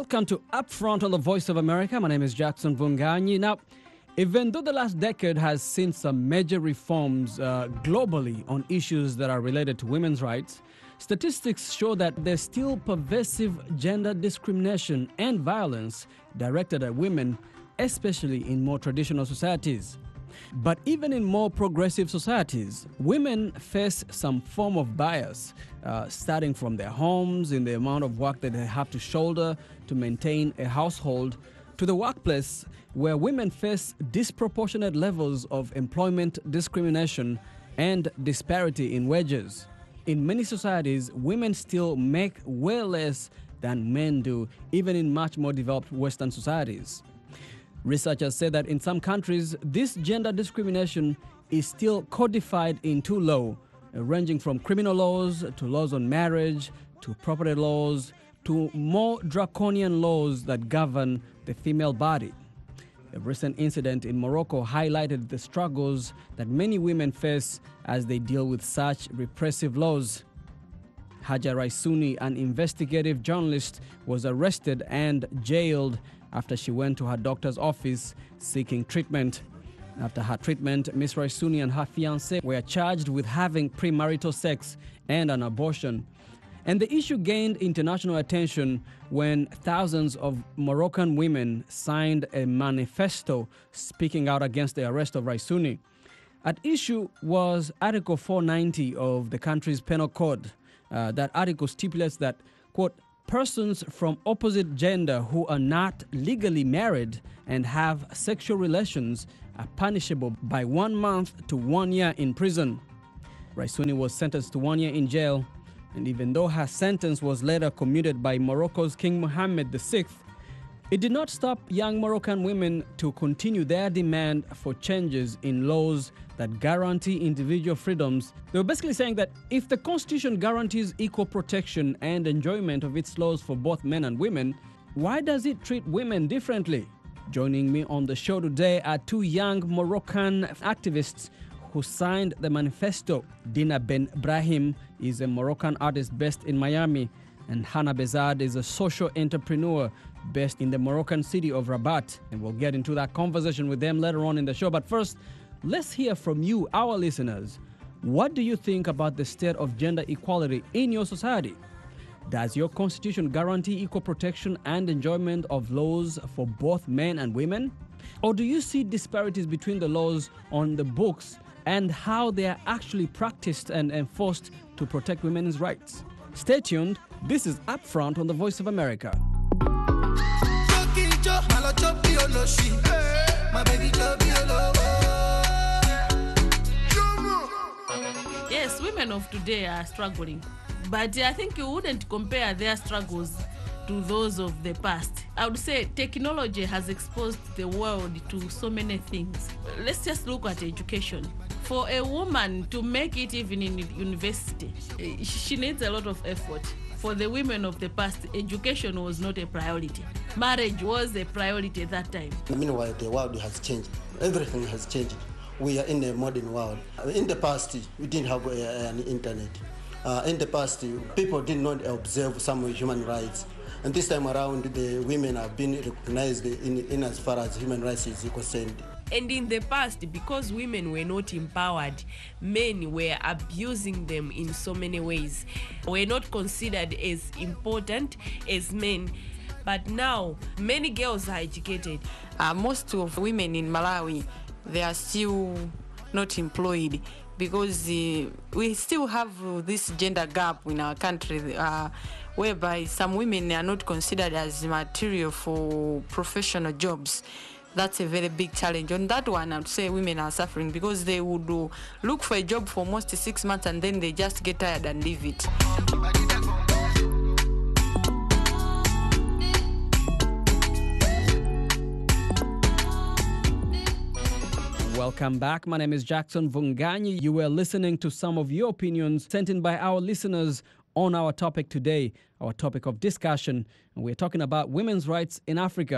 Welcome to Upfront on the Voice of America. My name is Jackson Vunganyi. Now, even though the last decade has seen some major reforms globally on issues that are related to women's rights, statistics show that there's still pervasive gender discrimination and violence directed at women, especially in more traditional societies. But even in more progressive societies, women face some form of bias, starting from their homes, in the amount of work that they have to shoulder to maintain a household, to the workplace, where women face disproportionate levels of employment discrimination and disparity in wages. In many societies, women still make way less than men do, even in much more developed Western societies. Researchers say that in some countries, this gender discrimination is still codified into law, ranging from criminal laws to laws on marriage to property laws to more draconian laws that govern the female body. A recent incident in Morocco highlighted the struggles that many women face as they deal with such repressive laws. Haja Raisuni, an investigative journalist, was arrested and jailed after she went to her doctor's office seeking treatment. After her treatment, Ms. Raisuni and her fiancé were charged with having premarital sex and an abortion. And the issue gained international attention when thousands of Moroccan women signed a manifesto speaking out against the arrest of Raisuni. At issue was Article 490 of the country's penal code. That article stipulates that, quote, persons from opposite gender who are not legally married and have sexual relations are punishable by 1 month to 1 year in prison. Raisuni was sentenced to 1 year in jail, and even though her sentence was later commuted by Morocco's King Mohammed VI, it did not stop young Moroccan women to continue their demand for changes in laws that guarantee individual freedoms. They were basically saying that if the Constitution guarantees equal protection and enjoyment of its laws for both men and women, why does it treat women differently? Joining me on the show today are two young Moroccan activists who signed the manifesto. Dina Ben Brahim is a Moroccan artist based in Miami, and Hannah Bezad is a social entrepreneur based in the Moroccan city of Rabat. And we'll get into that conversation with them later on in the show. But first, let's hear from you, our listeners. What do you think about the state of gender equality in your society? Does your constitution guarantee equal protection and enjoyment of laws for both men and women? Or do you see disparities between the laws on the books and how they are actually practiced and enforced to protect women's rights? Stay tuned. This is Upfront on the Voice of America. Yes, women of today are struggling, but I think you wouldn't compare their struggles to those of the past. I would say technology has exposed the world to so many things. Let's just look at education. For a woman to make it even in university, she needs a lot of effort. For the women of the past, education was not a priority. Marriage was a priority at that time. Meanwhile, the world has changed. Everything has changed. We are in a modern world. In the past, we didn't have an internet. In the past, people did not observe some human rights. And this time around, the women have been recognized in as far as human rights is concerned. And in the past, because women were not empowered, men were abusing them in so many ways. Were not considered as important as men. But now, many girls are educated. Most of women in Malawi, they are still not employed because we still have this gender gap in our country whereby some women are not considered as material for professional jobs. That's a very big challenge. On that one, I would say women are suffering because they would look for a job for almost 6 months and then they just get tired and leave it. Welcome back. My name is Jackson Vunganyi. You were listening to some of your opinions sent in by our listeners on our topic today, our topic of discussion. And we're talking about women's rights in Africa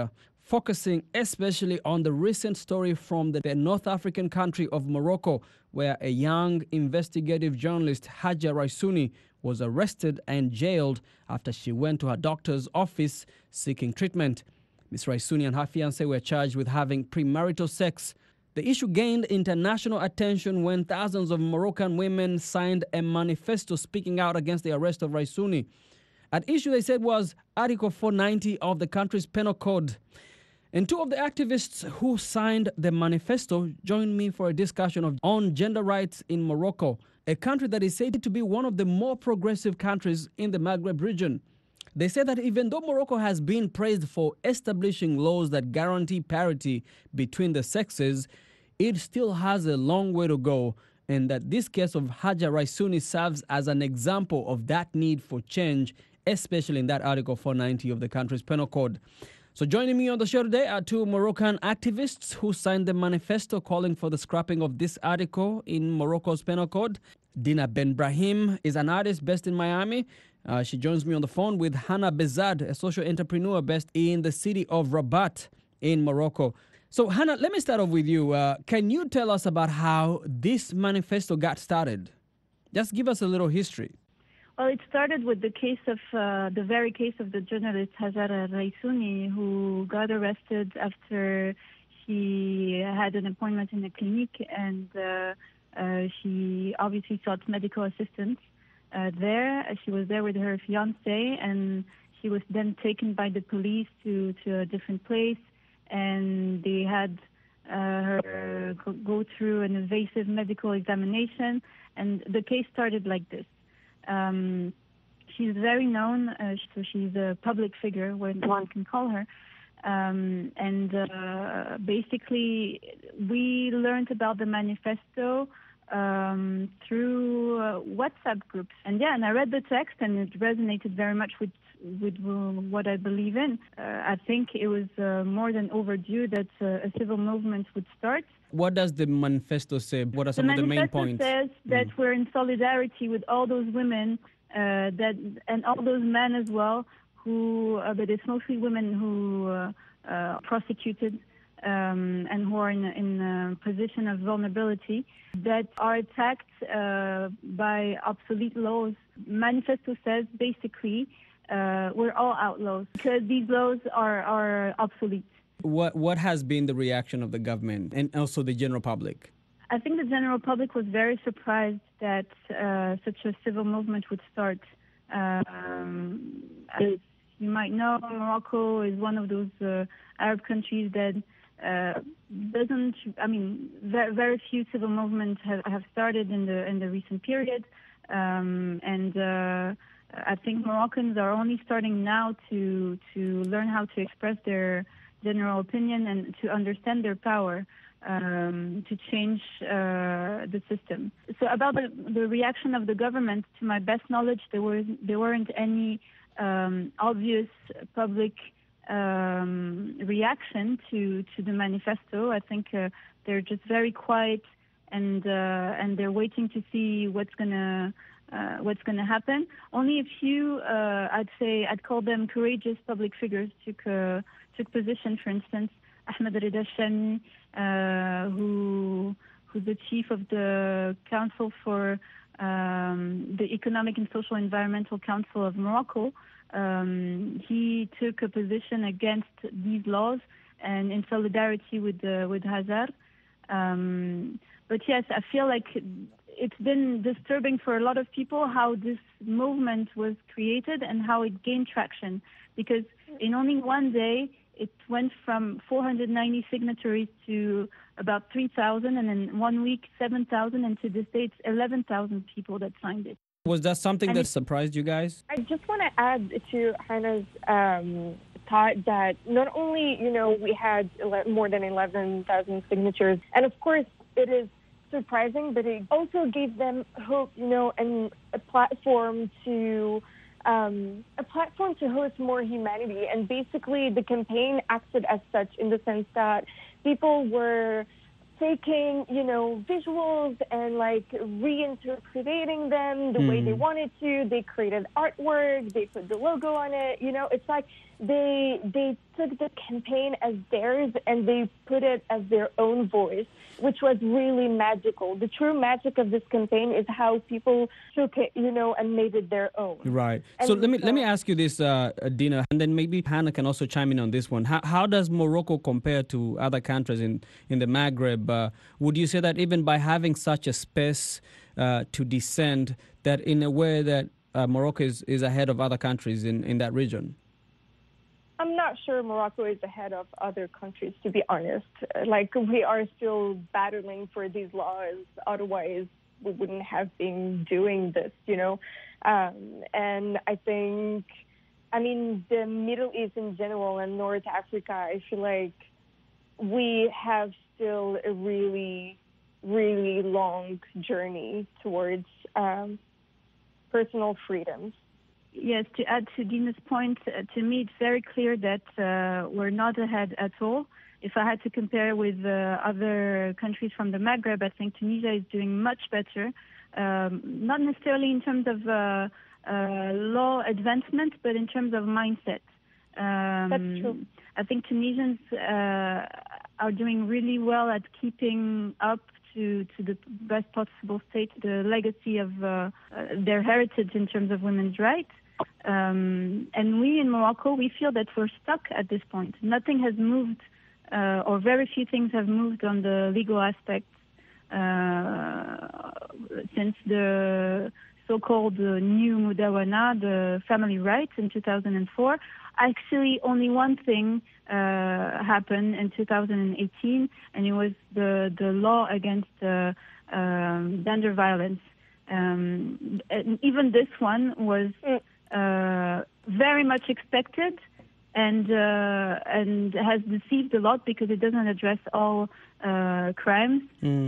focusing especially on the recent story from the North African country of Morocco, where a young investigative journalist, Haja Raisuni, was arrested and jailed after she went to her doctor's office seeking treatment. Ms. Raisuni and her fiancé were charged with having premarital sex. The issue gained international attention when thousands of Moroccan women signed a manifesto speaking out against the arrest of Raisuni. At issue, they said, was Article 490 of the country's penal code. And two of the activists who signed the manifesto joined me for a discussion on gender rights in Morocco, a country that is said to be one of the more progressive countries in the Maghreb region. They say that even though Morocco has been praised for establishing laws that guarantee parity between the sexes, it still has a long way to go, and that this case of Haja Raisuni serves as an example of that need for change, especially in that Article 490 of the country's penal code. So joining me on the show today are two Moroccan activists who signed the manifesto calling for the scrapping of this article in Morocco's penal code. Dina Benbrahim is an artist based in Miami. She joins me on the phone with Hannah Bezad, a social entrepreneur based in the city of Rabat in Morocco. So Hannah, let me start off with you. Can you tell us about how this manifesto got started? Just give us a little history. Well, it started with the case of the very case of the journalist Hajar Raisuni, who got arrested after she had an appointment in a clinic, and she obviously sought medical assistance there. She was there with her fiancé, and she was then taken by the police to a different place, and they had her go through an invasive medical examination, and the case started like this. She's very known, so she's a public figure, when one can call her. Basically, we learned about the manifesto through WhatsApp groups. And I read the text, and it resonated very much with what I believe in. I think it was more than overdue that a civil movement would start. What does the manifesto say? What are some of the main points? The manifesto says that we're in solidarity with all those women and all those men as well, who, but it's mostly women who are prosecuted and who are in a position of vulnerability, that are attacked by obsolete laws. Manifesto says basically we're all outlaws because these laws are obsolete. What has been the reaction of the government and also the general public? I think the general public was very surprised that such a civil movement would start. As you might know, Morocco is one of those Arab countries that doesn't. I mean, very few civil movements have started in the recent period, I think Moroccans are only starting now to learn how to express their general opinion and to understand their power to change the system. So about the reaction of the government, to my best knowledge, there weren't any obvious public reaction to the manifesto. I think they're just very quiet and they're waiting to see what's gonna happen. Only a few, I'd call them courageous public figures took position. For instance, Ahmed Rida Shami, who's the chief of the Council for the Economic and Social Environmental Council of Morocco. He took a position against these laws and in solidarity with Hajar. But yes, I feel like it's been disturbing for a lot of people how this movement was created and how it gained traction, because in only one day it went from 490 signatories to about 3,000, and in 1 week 7,000, and to this day it's 11,000 people that signed it. Was that something that surprised you guys? I just want to add to Hannah's thought that not only, we had more than 11,000 signatures, and of course it is surprising, but it also gave them hope, and a platform to host more humanity. And basically the campaign acted as such, in the sense that people were taking, visuals and like reinterpreting them the way they wanted to. They created artwork. They put the logo on it. It's like they took the campaign as theirs and they put it as their own voice, which was really magical. The true magic of this campaign is how people took it, and made it their own. Right. And So let me ask you this, Dina, and then maybe Hannah can also chime in on this one. How does Morocco compare to other countries in the Maghreb? Would you say that even by having such a space to descend, that in a way that Morocco is ahead of other countries in that region? I'm not sure Morocco is ahead of other countries, to be honest. Like, we are still battling for these laws. Otherwise, we wouldn't have been doing this, And I think, the Middle East in general and North Africa, I feel like we have still a really, really long journey towards personal freedoms. Yes, to add to Dina's point, to me it's very clear that we're not ahead at all. If I had to compare with other countries from the Maghreb, I think Tunisia is doing much better, not necessarily in terms of law advancement, but in terms of mindset. That's true. I think Tunisians are doing really well at keeping up to the best possible state the legacy of their heritage in terms of women's rights. And we in Morocco, we feel that we're stuck at this point. Nothing has moved, or very few things have moved on the legal aspects since the so-called new Mudawana, the family rights in 2004. Actually, only one thing happened in 2018, and it was the law against gender violence. And even this one was very much expected, and has deceived a lot because it doesn't address all crimes.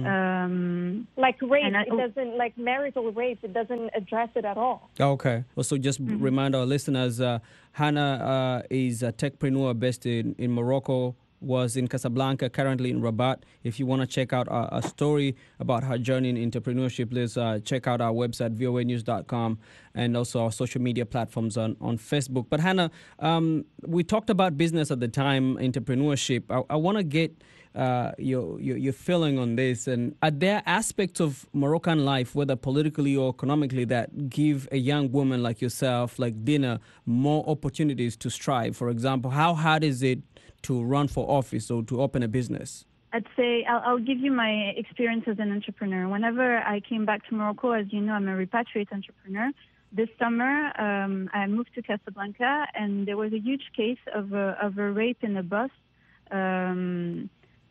Like rape, it doesn't, like marital rape, it doesn't address it at all. Okay. Also, just remind our listeners, Hannah is a techpreneur based in Morocco, was in Casablanca, currently in Rabat. If you want to check out a story about her journey in entrepreneurship, please check out our website, voanews.com, and also our social media platforms on Facebook. But Hannah, we talked about business at the time, entrepreneurship. I want to get your feeling on this. And are there aspects of Moroccan life, whether politically or economically, that give a young woman like yourself, like Dina, more opportunities to strive? For example, how hard is it to run for office or to open a business? I'd say I'll give you my experience as an entrepreneur. Whenever I came back to Morocco, as you know, I'm a repatriate entrepreneur. This summer, I moved to Casablanca, and there was a huge case of a rape in a bus. And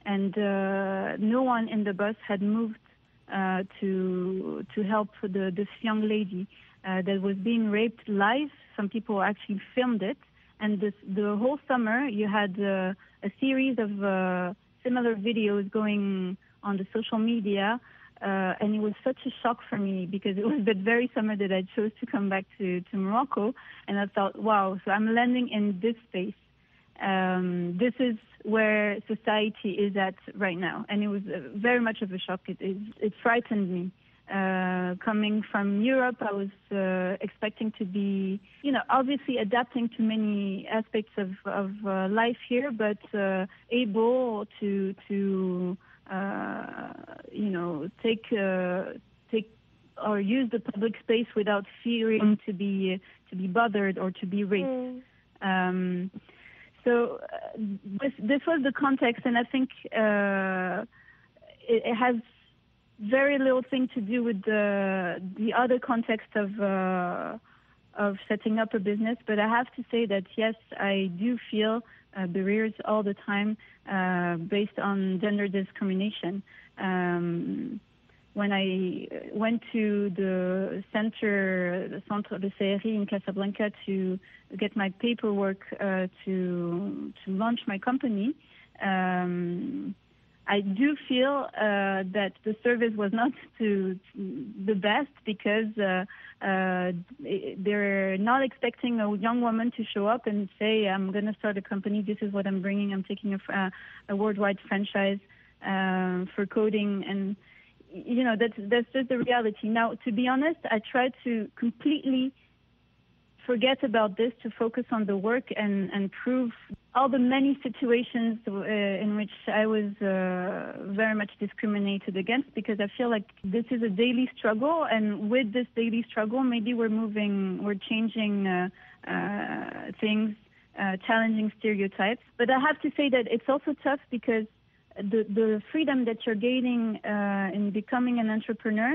no one in the bus had moved to help this young lady that was being raped live. Some people actually filmed it, and the whole summer you had a series of similar videos going on the social media, and it was such a shock for me because it was that very summer that I chose to come back to Morocco, and I thought, wow, so I'm landing in this space. This is where society is at right now, and it was very much of a shock. It frightened me. Coming from Europe, I was expecting to be, obviously adapting to many aspects of life here, but able to take or use the public space without fearing to be bothered or to be raped. So this was the context, and I think it has very little thing to do with the other context of setting up a business. But I have to say that yes, I do feel barriers all the time based on gender discrimination. When I went to the Centre de CRI in Casablanca to get my paperwork to launch my company, I do feel that the service was not the best because they're not expecting a young woman to show up and say, I'm going to start a company, this is what I'm bringing, I'm taking a worldwide franchise. for coding, and that's just the reality. Now, to be honest, I try to completely forget about this to focus on the work and prove all the many situations in which I was very much discriminated against, because I feel like this is a daily struggle, and with this daily struggle, maybe we're changing things, challenging stereotypes. But I have to say that it's also tough because the freedom that you're gaining in becoming an entrepreneur,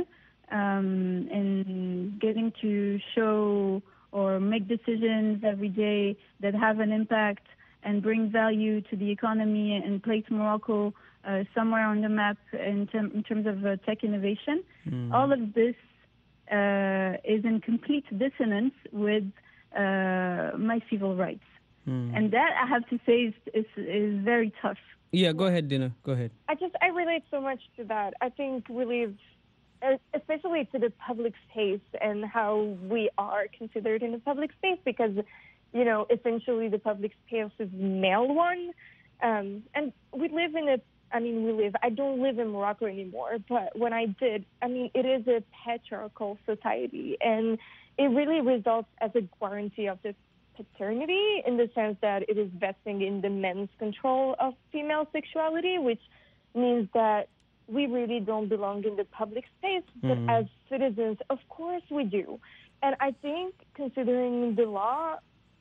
in getting to show or make decisions every day that have an impact and bring value to the economy and place Morocco somewhere on the map in terms of tech innovation. All of this is in complete dissonance with my civil rights. And that, I have to say, is very tough. Yeah, go ahead, Dina. Go ahead. I relate so much to that. I think we live, especially to the public space and how we are considered in the public space, because, essentially the public space is male one. And we live I don't live in Morocco anymore, but when I did, it is a patriarchal society, and it really results as a guarantee of the paternity, in the sense that it is vesting in the men's control of female sexuality, which means that we really don't belong in the public space, but as citizens, of course we do. And I think, considering the law,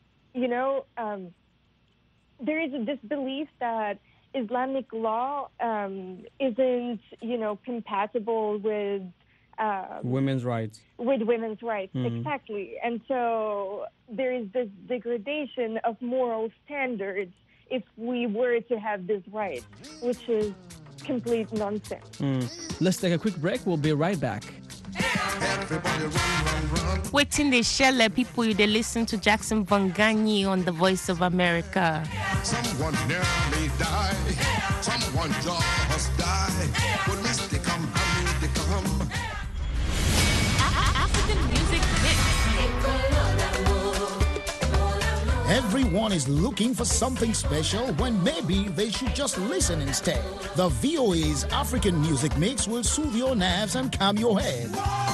there is this belief that Islamic law isn't, compatible with women's rights. With women's rights, exactly. And so there is this degradation of moral standards if we were to have this right, which is complete nonsense. Let's take a quick break. We'll be right back. Waiting they share people they listen to Jackson Vongani on the Voice of America. Someone nearly died. Someone just died. Police they come, they come. African music mix. Everyone is looking for something special when maybe they should just listen instead. The VOA's African Music Mix will soothe your nerves and calm your head.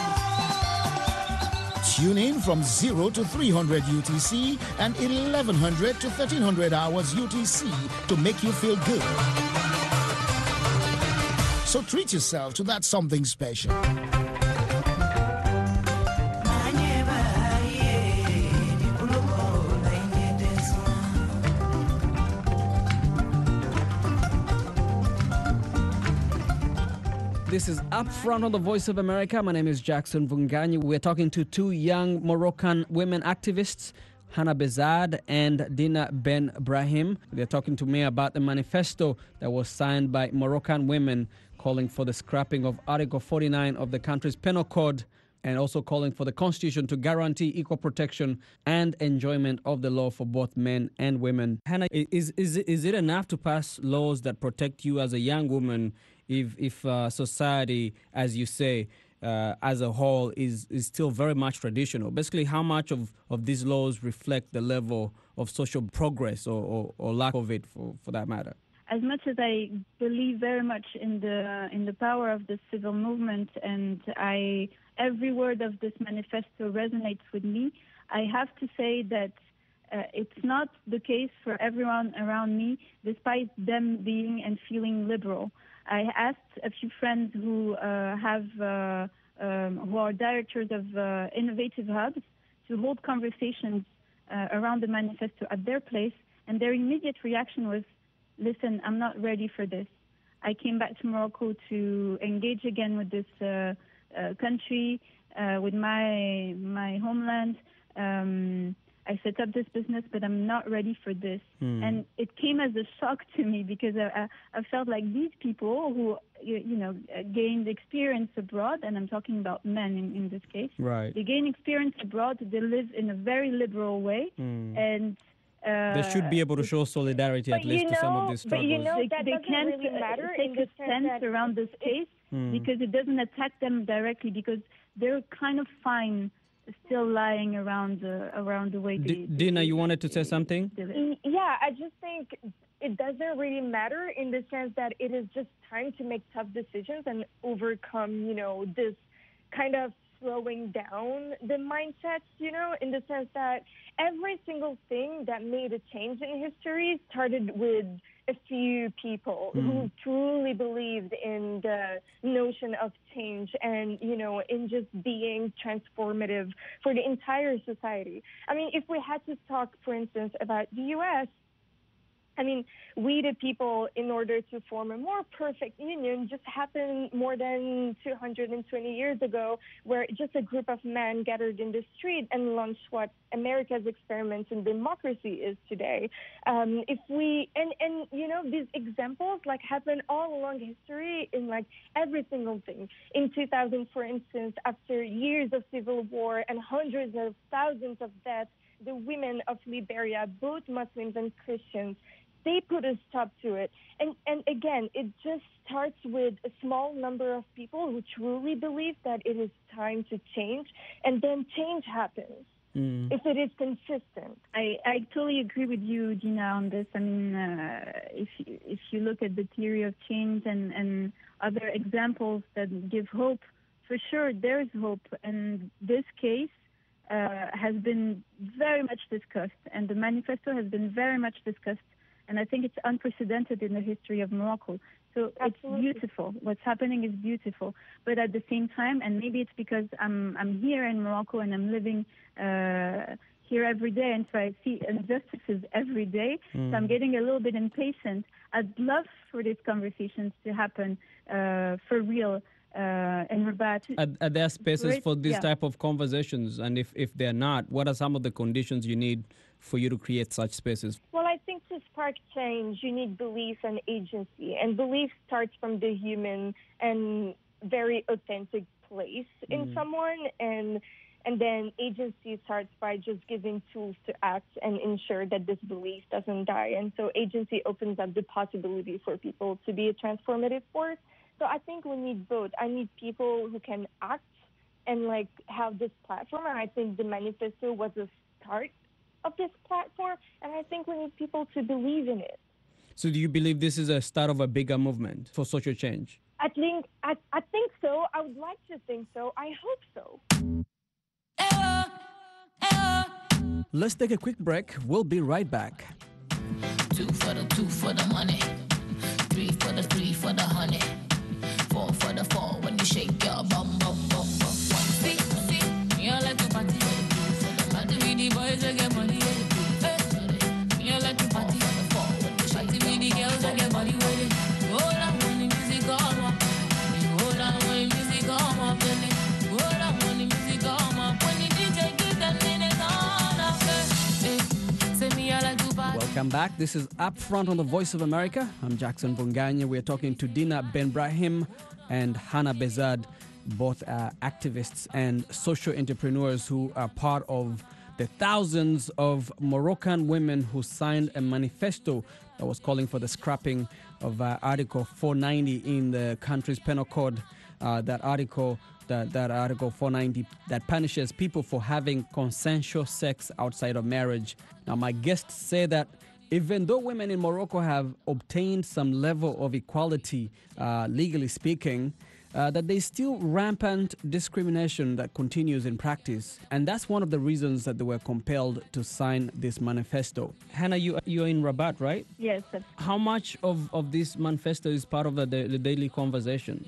Tune in from 0 to 300 UTC and 1100 to 1300 hours UTC to make you feel good. So treat yourself to that something special. This is Up Front on the Voice of America. My name is Jackson Vungani. We're talking to two young Moroccan women activists, Hannah Bezad and Dina Ben Brahim. They're talking to me about the manifesto that was signed by Moroccan women calling for the scrapping of Article 49 of the country's penal code, and also calling for the Constitution to guarantee equal protection and enjoyment of the law for both men and women. Hannah, is it enough to pass laws that protect you as a young woman if society, as you say, as a whole is still very much traditional? Basically, how much of these laws reflect the level of social progress or lack of it, for that matter? As much as I believe very much in the power of the civil movement, and every word of this manifesto resonates with me, I have to say that it's not the case for everyone around me, despite them being and feeling liberal. I asked a few friends who are directors of innovative hubs to hold conversations around the manifesto at their place, and their immediate reaction was, listen, I'm not ready for this. I came back to Morocco to engage again with this country, with my homeland. I set up this business, but I'm not ready for this. And it came as a shock to me, because I felt like these people who, gained experience abroad, and I'm talking about men in this case. Right. They gain experience abroad. They live in a very liberal way, and they should be able to show solidarity at least to some of these struggles. But they can't really matter take a stance around this case because it doesn't attack them directly, because they're kind of fine still lying around the way they... Dina, you wanted to say something? Yeah, I just think it doesn't really matter in the sense that it is just time to make tough decisions and overcome, this kind of slowing down the mindsets, in the sense that every single thing that made a change in history started with a few people who truly believed in the notion of change and, in just being transformative for the entire society. I mean, if we had to talk, for instance, about the U.S., we the people, in order to form a more perfect union, just happened more than 220 years ago, where just a group of men gathered in the street and launched what America's experiment in democracy is today. These examples happen all along history in every single thing. In 2000, for instance, after years of civil war and hundreds of thousands of deaths, the women of Liberia, both Muslims and Christians, they put a stop to it. And again, it just starts with a small number of people who truly believe that it is time to change, and then change happens. If it is consistent. I totally agree with you, Dina, on this. If you look at the theory of change and other examples that give hope, for sure there's hope. And this case has been very much discussed, and the manifesto has been very much discussed. And I think it's unprecedented in the history of Morocco. So It's beautiful. What's happening is beautiful. But at the same time, and maybe it's because I'm here in Morocco and I'm living here every day, and so I see injustices every day. So I'm getting a little bit impatient. I'd love for these conversations to happen for real. In Rabat. Are there spaces for this type of conversations? And if they're not, what are some of the conditions you need for you to create such spaces? Well, I think to spark change, you need belief and agency. And belief starts from the human and very authentic place in someone. And then agency starts by just giving tools to act and ensure that this belief doesn't die. And so agency opens up the possibility for people to be a transformative force. So I think we need both. I need people who can act and have this platform. And I think the manifesto was a start of this platform. And I think we need people to believe in it. So do you believe this is a start of a bigger movement for social change? I think so. I would like to think so. I hope so. Let's take a quick break. We'll be right back. 2 for the money. 3 for the honey. 4 for the 4 when you shake your bum, bum, bum, bum. See, you like to party. Party with the boys, I get money. You like to party. Party with the girls, I get money. Hold on when the music come up. Hold on when the music come up. Hold on when the music come up. When the DJ give them minutes on up. Say me, I like to party. Welcome back. This is Up Front on the Voice of America. I'm Jackson Bunganya. We're talking to Dina Benbrahim and Hannah Bezad, both activists and social entrepreneurs who are part of the thousands of Moroccan women who signed a manifesto that was calling for the scrapping of Article 490 in the country's penal code. That Article 490 that punishes people for having consensual sex outside of marriage. Now, my guests say that even though women in Morocco have obtained some level of equality, legally speaking, that there's still rampant discrimination that continues in practice. And that's one of the reasons that they were compelled to sign this manifesto. Hannah, you're in Rabat, right? Yes. How much of this manifesto is part of the daily conversation?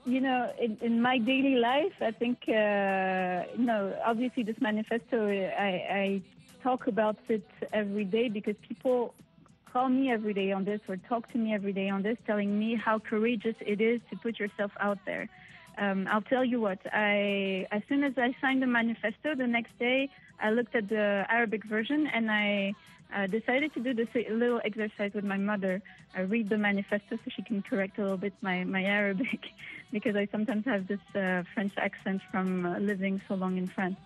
In my daily life, I think, obviously this manifesto, I talk about it every day because people call me every day on this or talk to me every day on this, telling me how courageous it is to put yourself out there. I'll tell you what, as soon as I signed the manifesto, the next day I looked at the Arabic version and I decided to do this little exercise with my mother. I read the manifesto so she can correct a little bit my Arabic because I sometimes have this French accent from living so long in France.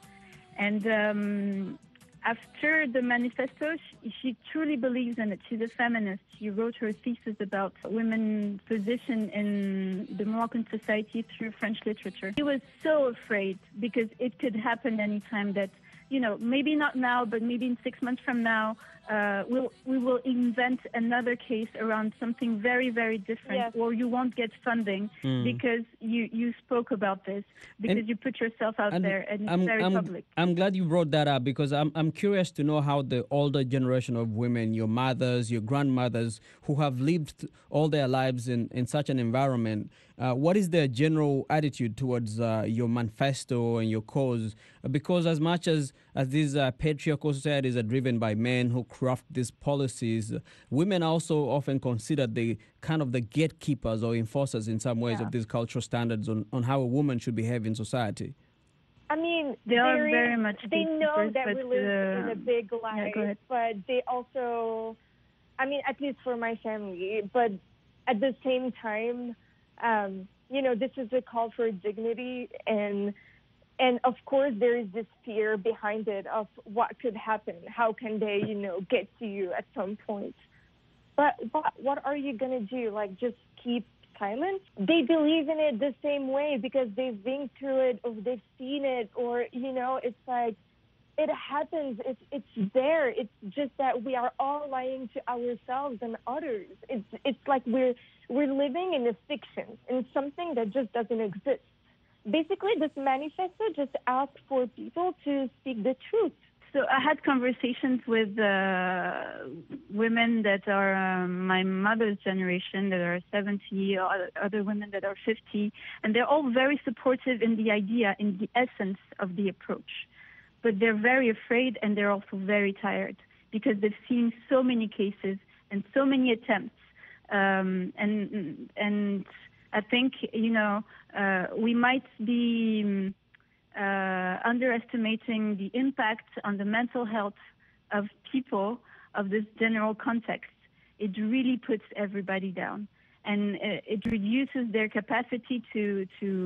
And after the manifesto, she truly believes in it. She's a feminist. She wrote her thesis about women's position in the Moroccan society through French literature. She was so afraid because it could happen anytime that, maybe not now, but maybe in 6 months from now, we will invent another case around something very, very different, or you won't get funding because you spoke about this, because you put yourself out there, and it's very public. I'm glad you brought that up, because I'm curious to know how the older generation of women, your mothers, your grandmothers, who have lived all their lives in such an environment, what is their general attitude towards your manifesto and your cause? Because as much as these patriarchal societies are driven by men who craft these policies, women are also often considered the kind of the gatekeepers or enforcers in some ways of these cultural standards on how a woman should behave in society. I mean, they are very much. They know that we live in a big life, but they also, I mean, at least for my family, but at the same time, this is a call for dignity, and of course there is this fear behind it of what could happen. How can they, get to you at some point? But what are you gonna do? Like, just keep silent? They believe in it the same way because they've been through it, or they've seen it, or it's like it happens. It's there. It's just that we are all lying to ourselves and others. It's like we're living in a fiction, in something that just doesn't exist. Basically, this manifesto just asks for people to speak the truth. So I had conversations with women that are my mother's generation, that are 70, or other women that are 50, and they're all very supportive in the idea, in the essence of the approach. But they're very afraid, and they're also very tired because they've seen so many cases and so many attempts. And I think, we might be underestimating the impact on the mental health of people of this general context. It really puts everybody down, and it reduces their capacity to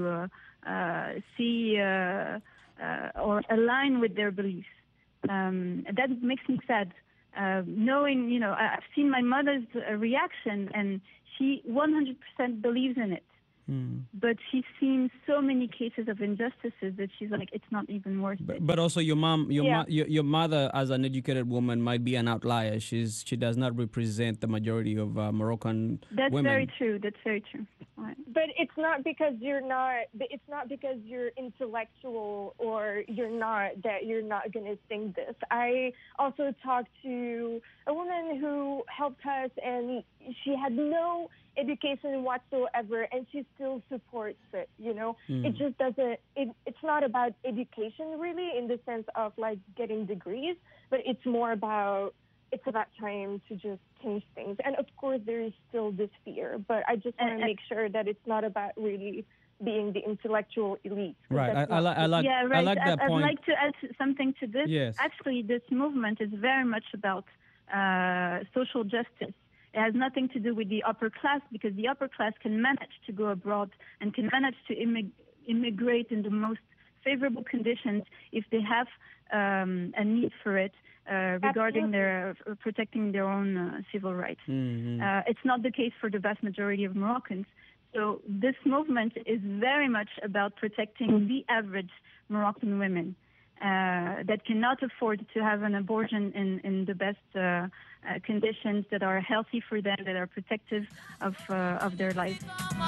see or align with their beliefs. That makes me sad. Knowing, I've seen my mother's reaction, and she 100% believes in it. But she's seen so many cases of injustices that she's like, it's not even worth it. But also, your mother, as an educated woman, might be an outlier. She does not represent the majority of Moroccan That's women. Very true. That's very true. Right. But it's not because you're not. It's not because you're intellectual or you're not that you're not going to think this. I also talked to a woman who helped us, and she had no education whatsoever, and she still supports it. It just doesn't. It's not about education really, in the sense of like getting degrees, but it's more about. It's about time to just change things. And of course, there is still this fear, but I just want to make sure that it's not about really being the intellectual elite. Right. I like that point. I'd like to add something to this. Yes. Actually, this movement is very much about social justice. It has nothing to do with the upper class, because the upper class can manage to go abroad and can manage to immigrate in the most favorable conditions if they have a need for it regarding their protecting their own civil rights. It's not the case for the vast majority of Moroccans. So this movement is very much about protecting the average Moroccan women that cannot afford to have an abortion in the best conditions that are healthy for them, that are protective of their lives.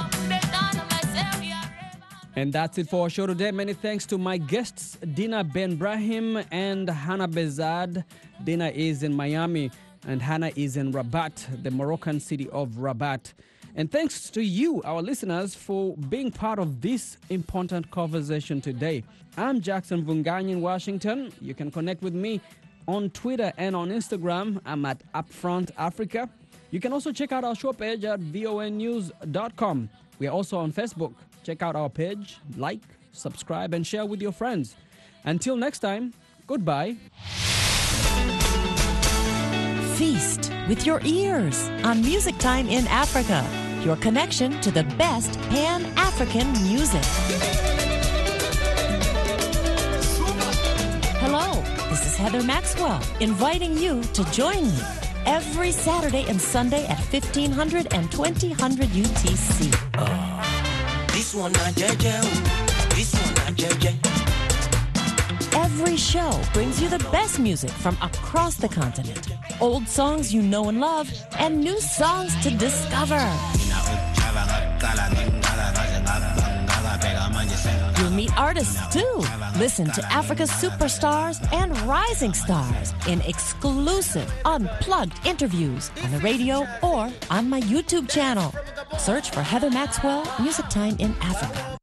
And that's it for our show today. Many thanks to my guests, Dina Ben Brahim and Hannah Bezad. Dina is in Miami and Hannah is in Rabat, the Moroccan city of Rabat. And thanks to you, our listeners, for being part of this important conversation today. I'm Jackson Vunganyi in Washington. You can connect with me on Twitter and on Instagram. I'm at Upfront Africa. You can also check out our show page at voanews.com. We are also on Facebook. Check out our page, like, subscribe, and share with your friends. Until next time, goodbye. Feast with your ears on Music Time in Africa, your connection to the best Pan-African music. Hello, this is Heather Maxwell, inviting you to join me every Saturday and Sunday at 1500 and 2000 UTC. This one not JJ. This one not JJ. Every show brings you the best music from across the continent. Old songs you know and love, and new songs to discover. You'll meet artists too. Listen to Africa's superstars and rising stars in exclusive, unplugged interviews on the radio or on my YouTube channel. Search for Heather Maxwell Music Time in Africa.